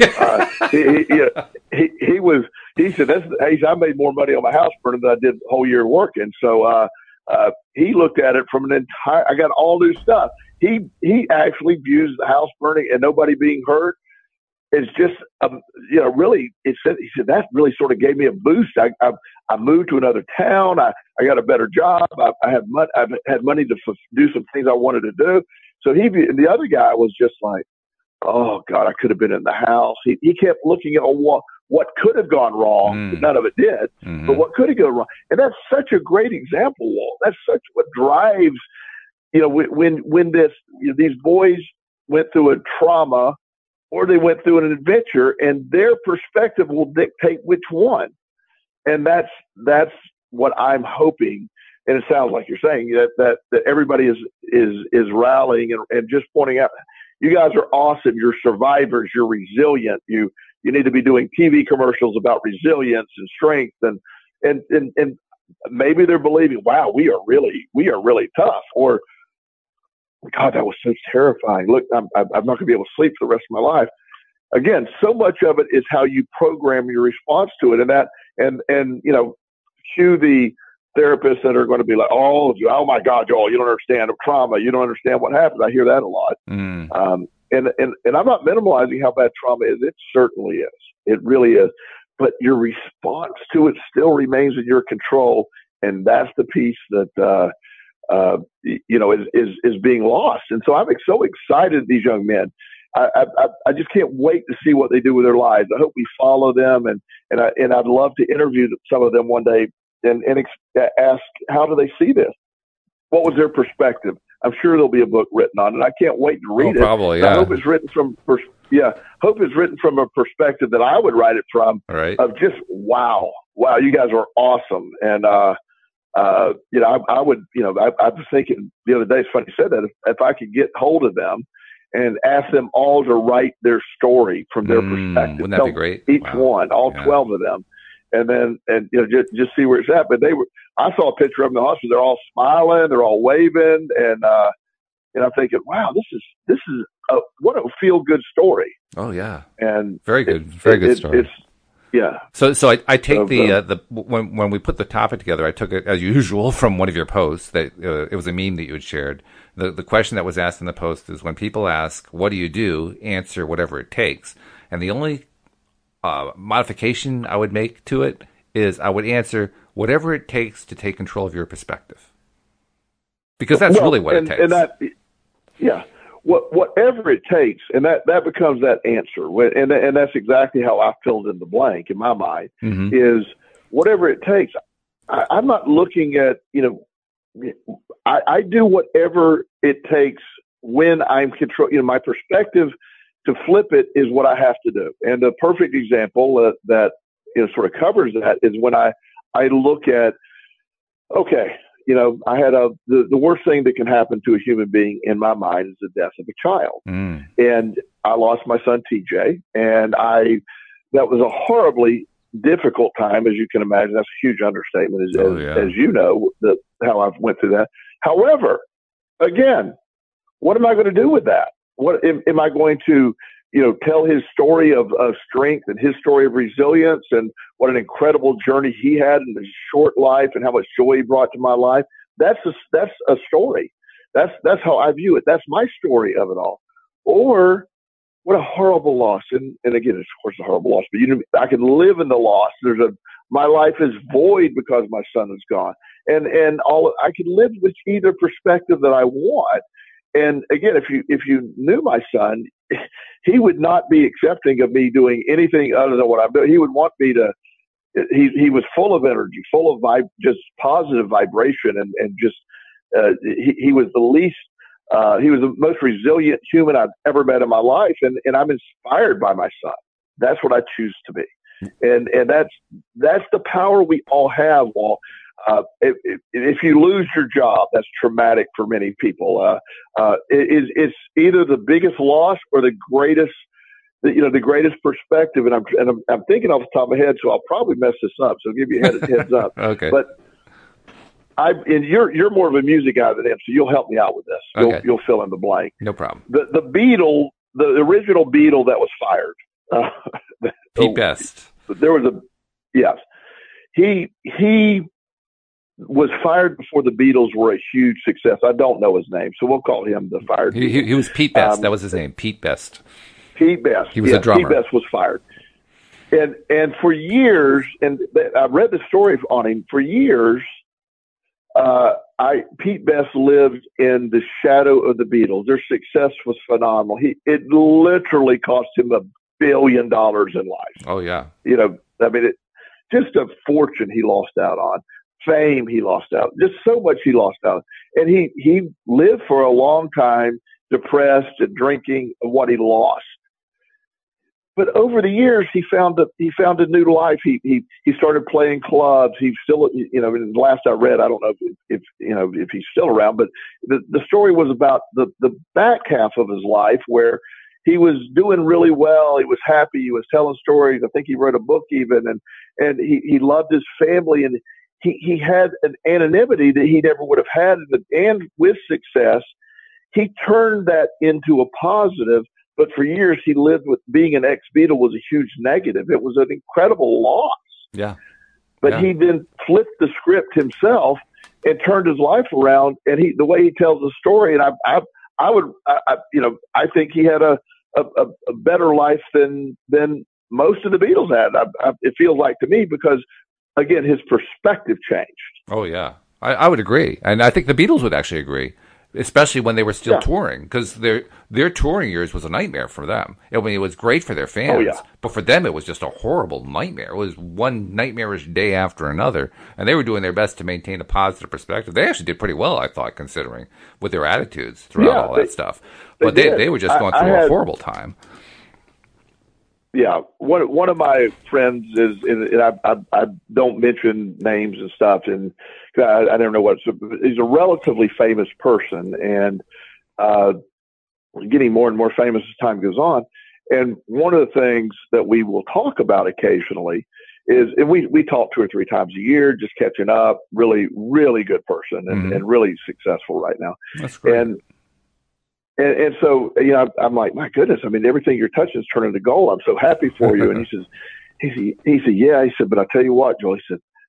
said, I made more money on my house burning than I did the whole year working. So he looked at it from I got all new stuff. He actually views the house burning and nobody being hurt. It's just, really, he said that really sort of gave me a boost. I moved to another town. I got a better job. I've had money to do some things I wanted to do. So the other guy was just like, oh God, I could have been in the house. He kept looking at what could have gone wrong. But none of it did, but what could have gone wrong. And that's such a great example, Walt. That's such what drives, when these boys went through a trauma, or they went through an adventure, and their perspective will dictate which one. And that's what I'm hoping. And it sounds like you're saying that everybody is rallying and just pointing out, you guys are awesome. You're survivors. You're resilient. You need to be doing TV commercials about resilience and strength. And maybe they're believing, wow, we are really tough. Or God, that was so terrifying. Look, I'm not going to be able to sleep for the rest of my life. Again, so much of it is how you program your response to it, and that, and cue the therapists that are going to be like, oh my God, Joel, you don't understand trauma. You don't understand what happened. I hear that a lot. And I'm not minimalizing how bad trauma is. It certainly is. It really is. But your response to it still remains in your control. And that's the piece that, is being lost. And so I'm so excited, these young men. I just can't wait to see what they do with their lives. I hope we follow them, and I'd love to interview some of them one day and ask, how do they see this? What was their perspective? I'm sure there'll be a book written on it. I can't wait to read it. Probably, yeah. I hope it's written from a perspective that I would write it from, right. Of just, wow, you guys are awesome. And, I was thinking the other day, it's funny you said that, if I could get hold of them and ask them all to write their story from their perspective. Wouldn't that be great? Each one, all 12 of them. And then, just see where it's at. But I saw a picture of them in the hospital. They're all smiling, they're all waving. And I'm thinking, wow, this is what a feel good story. Oh yeah. And very good story. Yeah. So I take when we put the topic together, I took it as usual from one of your posts that it was a meme that you had shared. The question that was asked in the post is, when people ask, what do you do? Answer whatever it takes. And the only modification I would make to it is I would answer whatever it takes to take control of your perspective. Because that's really what it takes. And that, yeah. Whatever it takes, and that becomes that answer, and that's exactly how I filled in the blank in my mind. Is whatever it takes. I'm not looking at I do whatever it takes when I'm control. My perspective to flip it is what I have to do. And the perfect example that sort of covers that is when I look at, okay, I had the worst thing that can happen to a human being in my mind is the death of a child. And I lost my son, TJ, and that was a horribly difficult time, as you can imagine. That's a huge understatement, as you know, how I've went through that. However, again, what am I going to do with that? What am I going to, tell his story of strength and his story of resilience and what an incredible journey he had in his short life and how much joy he brought to my life? That's a story. That's how I view it. That's my story of it all. Or what a horrible loss. And again, it's of course a horrible loss, but I can live in the loss. My life is void because my son is gone. And I can live with either perspective that I want. And again, if you knew my son, he would not be accepting of me doing anything other than what I'm doing. He would want me to. He was full of energy, full of just positive vibration, and just he was the least. He was the most resilient human I've ever met in my life, and I'm inspired by my son. That's what I choose to be, and that's the power we all have. Walt. If you lose your job, that's traumatic for many people. It's either the biggest loss or the greatest perspective. And I'm thinking off the top of my head, so I'll probably mess this up. So I'll give you a heads up. Okay. But you're more of a music guy than him, so you'll help me out with this. Okay. You'll fill in the blank. No problem. The Beatle, the original Beatle that was fired. Pete Best. There was yes. He was fired before the Beatles were a huge success. I don't know his name, so we'll call him the fired. He was Pete Best. That was his name, Pete Best. Pete Best. He was a drummer. Pete Best was fired, and for years, and I've read the story on him for years. Pete Best lived in the shadow of the Beatles. Their success was phenomenal. It literally cost him $1 billion in life. Oh yeah. Just a fortune he lost out on. Fame he lost out. Just so much he lost out. And he lived for a long time depressed and drinking of what he lost. But over the years, he found a new life. He started playing clubs. He's still, the last I read, I don't know if he's still around, but the story was about the back half of his life where he was doing really well. He was happy. He was telling stories. I think he wrote a book even, and he loved his family, and he had an anonymity that he never would have had. And with success, he turned that into a positive. But for years, he lived with being an ex-Beatle was a huge negative. It was an incredible loss. Yeah. But he then flipped the script himself and turned his life around. And the way he tells the story, and I think he had a better life than most of the Beatles had. It feels like to me, because again, his perspective changed. Oh yeah, I would agree, and I think the Beatles would actually agree, especially when they were still touring, because their touring years was a nightmare for them. I mean, it was great for their fans, but for them it was just a horrible nightmare. It was one nightmarish day after another, and they were doing their best to maintain a positive perspective. They actually did pretty well, I thought, considering with their attitudes throughout all that stuff. But they were just going through a horrible time. Yeah, one of my friends is, and I don't mention names and stuff, and I never know what. He's a relatively famous person, and getting more and more famous as time goes on. And one of the things that we will talk about occasionally is, and we talk 2 or 3 times a year, just catching up. Really, really good person, and really successful right now. That's great. And so, I'm like, my goodness, I mean, everything you're touching is turning to gold. I'm so happy for you. And he said, yeah. He said, but I tell you what, Joel,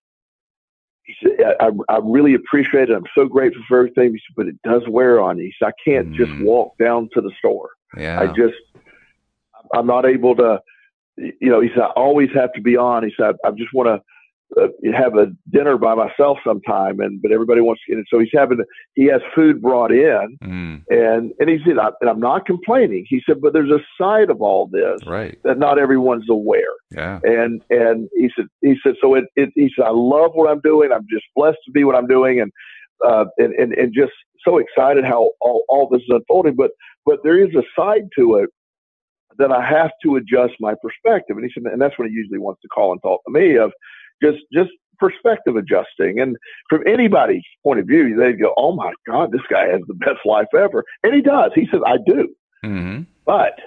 he said, I really appreciate it. I'm so grateful for everything. He said, but it does wear on you. He said, I can't just walk down to the store. Yeah. I'm not able to, he said, I always have to be on. He said, I just want to have a dinner by myself sometime, but everybody wants to get it. So he has food brought in, and he said, and I'm not complaining. He said, but there's a side of all this that not everyone's aware. Yeah. And he said, so he said, I love what I'm doing. I'm just blessed to be what I'm doing. And just so excited how all this is unfolding. But there is a side to it that I have to adjust my perspective. And he said, and that's when he usually wants to call and talk to me of, just perspective adjusting. And from anybody's point of view, they go, oh my God, this guy has the best life ever. And he does. He says, I do. Mm-hmm. But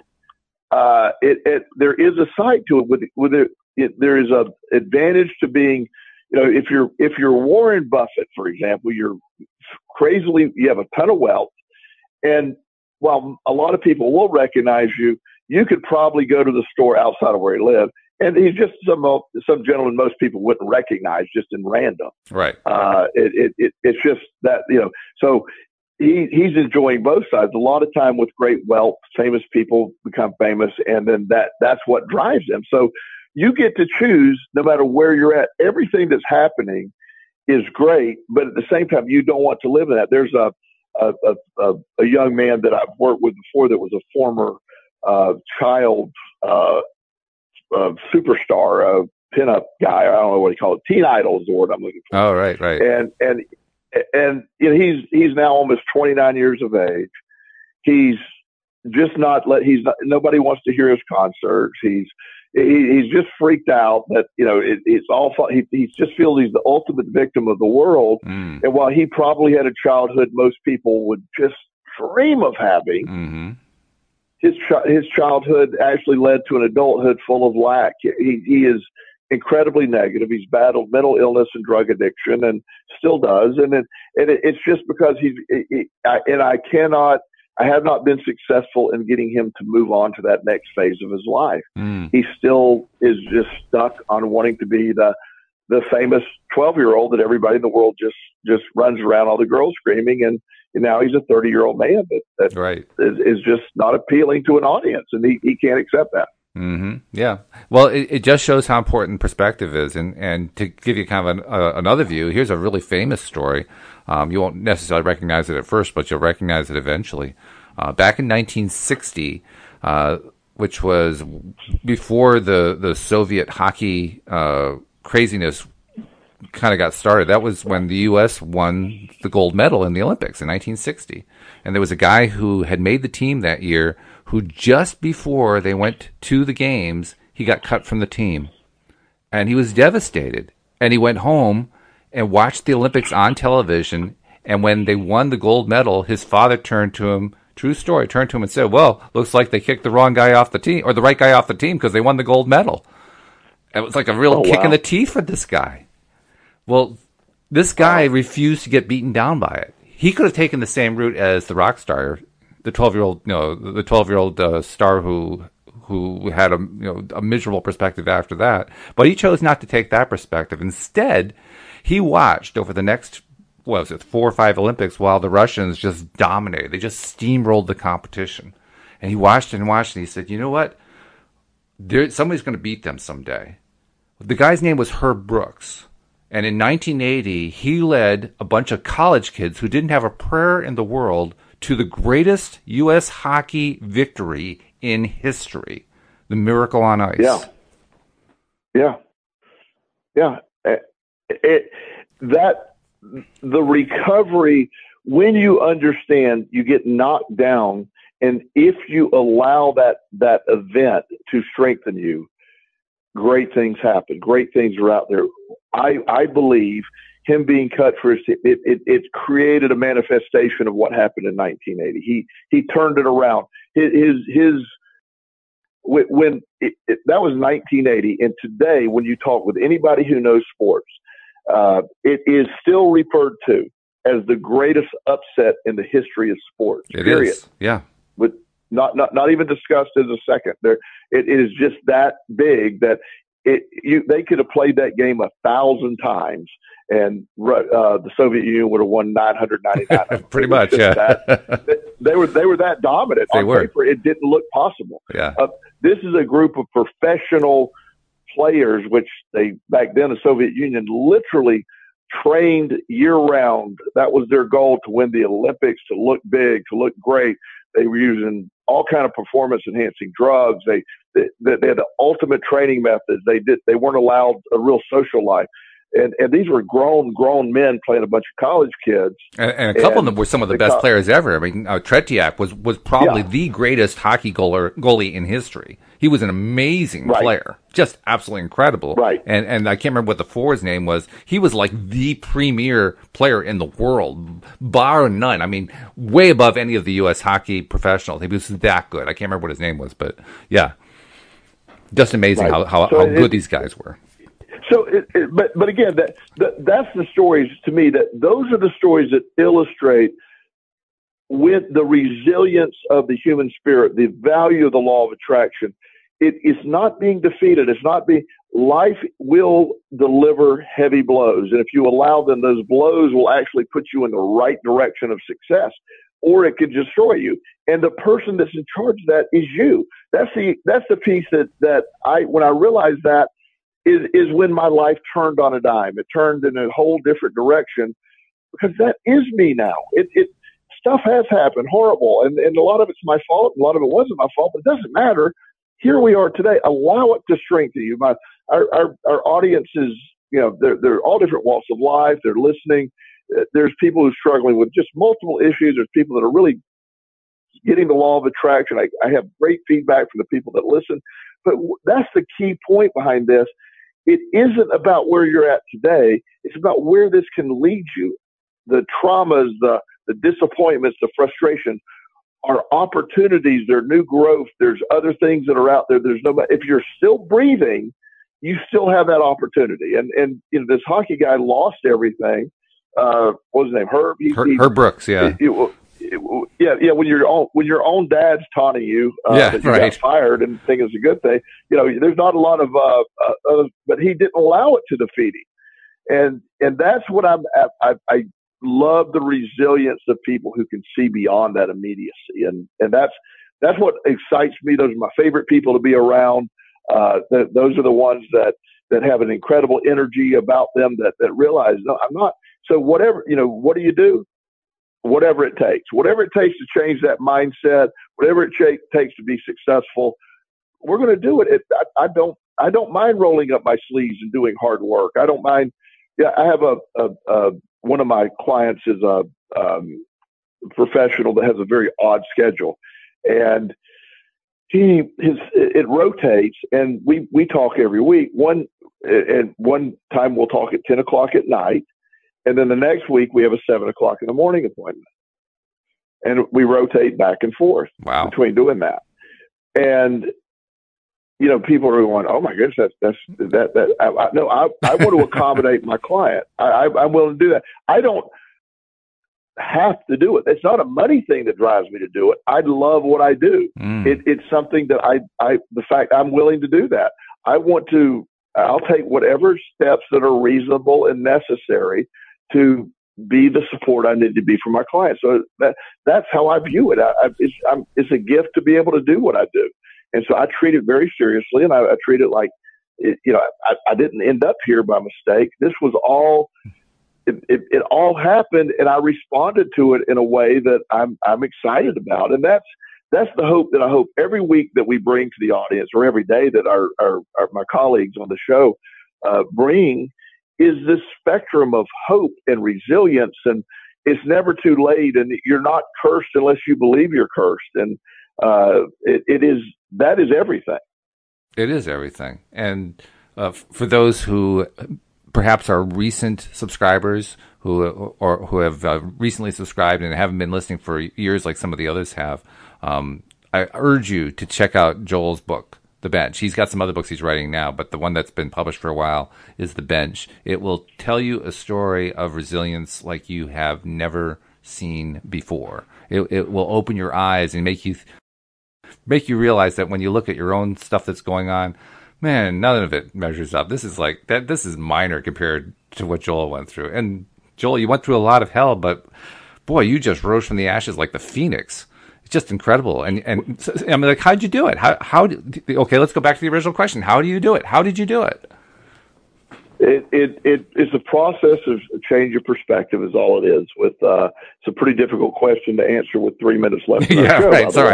there is a side to it there is a advantage to being, if you're Warren Buffett, for example, you have a ton of wealth. And while a lot of people will recognize you, you could probably go to the store outside of where you live, and he's just some gentleman most people wouldn't recognize just in random. Right. It's just that, so he's enjoying both sides. A lot of time with great wealth, famous people become famous, and then that's what drives them. So you get to choose no matter where you're at. Everything that's happening is great, but at the same time, you don't want to live in that. There's a young man that I've worked with before that was a former child superstar, pinup guy. I don't know what he called it. Teen Idol is the word I'm looking for. Oh, right. And he's now almost 29 years of age. He's just nobody wants to hear his concerts. He's just freaked out that, it's all fun. He just feels he's the ultimate victim of the world. And while he probably had a childhood most people would just dream of having, his childhood actually led to an adulthood full of lack. He is incredibly negative. He's battled mental illness and drug addiction, and still does. And it's just because I have not been successful in getting him to move on to that next phase of his life. He still is just stuck on wanting to be the famous 12-year-old that everybody in the world just runs around, all the girls screaming, and now he's a 30-year-old man that is just not appealing to an audience, and he can't accept that. Mm-hmm. Yeah. Well, it just shows how important perspective is, and to give you kind of another view, here's a really famous story. You won't necessarily recognize it at first, but you'll recognize it eventually. Back in 1960, which was before the Soviet hockey craziness kind of got started. That was when the U.S. won the gold medal in the Olympics in 1960. And there was a guy who had made the team that year who just before they went to the games, he got cut from the team. And he was devastated. And he went home and watched the Olympics on television. And when they won the gold medal, his father turned to him, true story, turned to him and said, well, looks like they kicked the wrong guy off the team, or the right guy off the team because they won the gold medal. It was like a real kick in the teeth for this guy. Well, this guy refused to get beaten down by it. He could have taken the same route as the rock star the 12-year-old, the 12-year-old star who had a miserable perspective after that. But he chose not to take that perspective. Instead, he watched over the next, 4 or 5 Olympics while the Russians just dominated. They just steamrolled the competition. And he watched and watched, and he said, you know what? Somebody's going to beat them someday. The guy's name was Herb Brooks. And in 1980, he led a bunch of college kids who didn't have a prayer in the world to the greatest U.S. hockey victory in history, the Miracle on Ice. Yeah. The recovery, when you understand, you get knocked down, and if you allow that event to strengthen you, great things happen. Great things are out there. I believe him being cut for his team, it created a manifestation of what happened in 1980. He turned it around. That was 1980, and today, when you talk with anybody who knows sports, it is still referred to as the greatest upset in the history of sports. It period. Is, yeah. But not even discussed as a second. It is just that big that they could have played that game 1,000 times, and the Soviet Union would have won 999. Pretty much, yeah. They were that dominant. They on were. paper, it didn't look possible. Yeah. This is a group of professional players, which back then the Soviet Union literally trained year round. That was their goal, to win the Olympics, to look big, to look great. They were using all kind of performance enhancing drugs. They had the ultimate training methods. They weren't allowed a real social life. And these were grown men playing a bunch of college kids. And a couple of them were some of the best players ever. I mean, Tretiak was probably the greatest hockey goalie in history. He was an amazing player, just absolutely incredible. Right. And I can't remember what the forward's name was. He was like the premier player in the world, bar none. I mean, way above any of the U.S. hockey professionals. He was that good. I can't remember what his name was, but yeah, just amazing how good these guys were. So, but again, that's the stories to me. Those are the stories that illustrate with the resilience of the human spirit, the value of the law of attraction. It is not being defeated. Life will deliver heavy blows. And if you allow them, those blows will actually put you in the right direction of success, or it could destroy you. And the person that's in charge of that is you. That's the piece that when I realized that is when my life turned on a dime. It turned in a whole different direction, because that is me now. Stuff has happened, horrible. And a lot of it's my fault. A lot of it wasn't my fault, but it doesn't matter. Here we are today. Allow it to strengthen you. Our audience is, they're all different walks of life. They're listening. There's people who are struggling with just multiple issues. There's people that are really getting the law of attraction. I have great feedback from the people that listen. But that's the key point behind this. It isn't about where you're at today. It's about where this can lead you. The traumas, the disappointments, the frustration are opportunities. They're new growth. There's other things that are out there. If you're still breathing, you still have that opportunity. And this hockey guy lost everything. What was his name? Herb? Herb Brooks, yeah. Yeah. When your own dad's taunting you, that you got fired and think it's a good thing, there's not a lot of, but he didn't allow it to defeat him. And that's what I love, the resilience of people who can see beyond that immediacy. And that's what excites me. Those are my favorite people to be around. Those are the ones that have an incredible energy about them that realize, no, I'm not. So whatever, what do you do? Whatever it takes to change that mindset, whatever it takes to be successful, we're going to do it. I don't mind rolling up my sleeves and doing hard work. I don't mind. Yeah, I have one of my clients is a professional that has a very odd schedule, and it rotates, and we talk every week. One time we'll talk at 10 o'clock at night. And then the next week we have a 7 o'clock in the morning appointment, and we rotate back and forth between doing that. And, people are going, oh my goodness, I want to accommodate my client. I'm willing to do that. have to do it. It's not a money thing that drives me to do it. I love what I do. It's something that the fact I'm willing to do that. I'll take whatever steps that are reasonable and necessary to be the support I need to be for my clients. So that's how I view it. It's a gift to be able to do what I do. And so I treat it very seriously, and I treat it like, I didn't end up here by mistake. This was all, it all happened, and I responded to it in a way that I'm excited about. And that's the hope that I hope every week that we bring to the audience, or every day that our my colleagues on the show bring, is this spectrum of hope and resilience. And it's never too late, and you're not cursed unless you believe you're cursed. And that is everything. It is everything. And for those who perhaps are recent subscribers who have recently subscribed and haven't been listening for years like some of the others have, I urge you to check out Joel's book, The Bench. He's got some other books he's writing now, but the one that's been published for a while is The Bench. It will tell you a story of resilience like you have never seen before. It will open your eyes and make you realize that when you look at your own stuff that's going on, man, none of it measures up. This is minor compared to what Joel went through. And Joel, you went through a lot of hell, but boy, you just rose from the ashes like the phoenix. It's just incredible. And so, I mean, like, how'd you do it? Okay, let's go back to the original question. How do you do it? How did you do it? It's a process of change of perspective is all it is. It's a pretty difficult question to answer with 3 minutes left. Yeah, show, right. Sorry.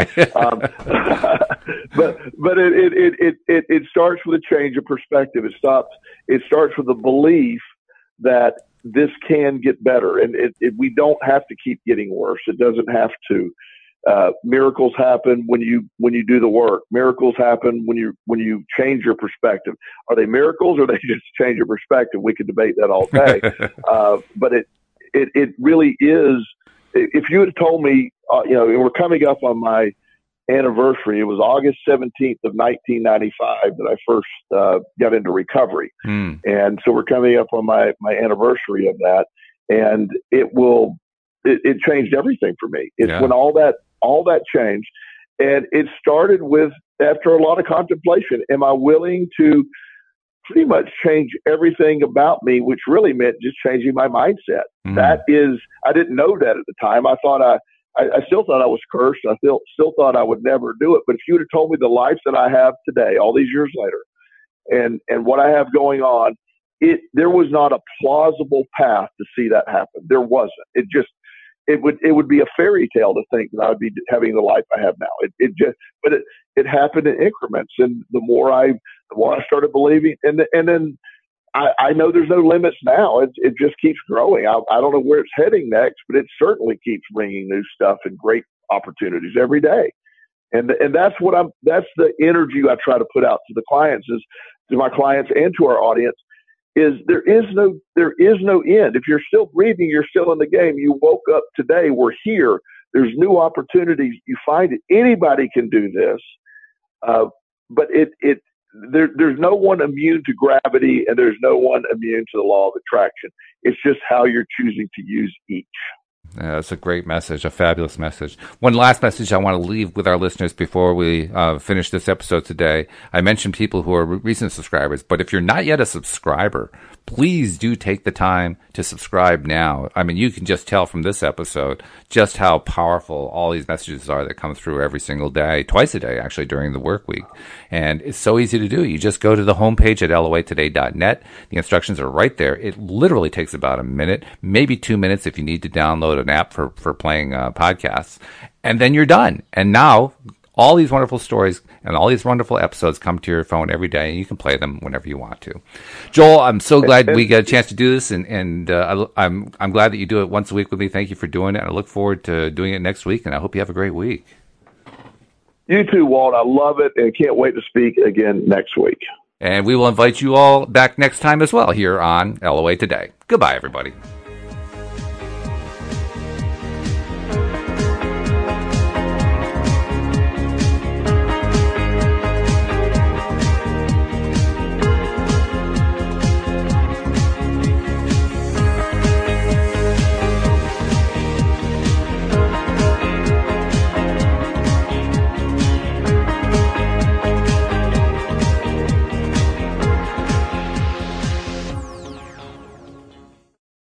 But it starts with a change of perspective. It starts with the belief that this can get better, and we don't have to keep getting worse. It doesn't have to. Miracles happen when you do the work. Miracles happen when you change your perspective. Are they miracles, or are they just change your perspective? We could debate that all day. But it really is. If you had told me, we're coming up on my anniversary. It was August 17th of 1995 that I first got into recovery, and so we're coming up on my anniversary of that, and it changed everything for me. It's when all that changed. And it started with, after a lot of contemplation, am I willing to pretty much change everything about me, which really meant just changing my mindset. That is, I didn't know that at the time. I thought I still thought I was cursed. I still thought I would never do it. But if you would have told me the life that I have today, all these years later, and what I have going on, there was not a plausible path to see that happen. There wasn't. It would be a fairy tale to think that I would be having the life I have now. It happened in increments, and the more I started believing, and then I know there's no limits now. It just keeps growing. I don't know where it's heading next, but it certainly keeps bringing new stuff and great opportunities every day. And that's the energy I try to put out to the clients, to my clients and to our audience. Is there is no end. If you're still breathing, you're still in the game. You woke up today. We're here. There's new opportunities. You find it. Anybody can do this, but there's no one immune to gravity, and there's no one immune to the law of attraction. It's just how you're choosing to use each. Yeah, that's a great message, a fabulous message. One last message I want to leave with our listeners before we finish this episode today. I mentioned people who are recent subscribers, but if you're not yet a subscriber, please do take the time to subscribe now. I mean, you can just tell from this episode just how powerful all these messages are that come through every single day, twice a day, actually, during the work week. And it's so easy to do. You just go to the homepage at loatoday.net. The instructions are right there. It literally takes about a minute, maybe 2 minutes if you need to download an app for playing podcasts. And then you're done. And now all these wonderful stories and all these wonderful episodes come to your phone every day, and you can play them whenever you want to. Joel, I'm so glad we got a chance to do this, and I'm glad that you do it once a week with me. Thank you for doing it. I look forward to doing it next week, and I hope you have a great week. You too, Walt. I love it, and can't wait to speak again next week. And we will invite you all back next time as well here on LOA Today. Goodbye, everybody.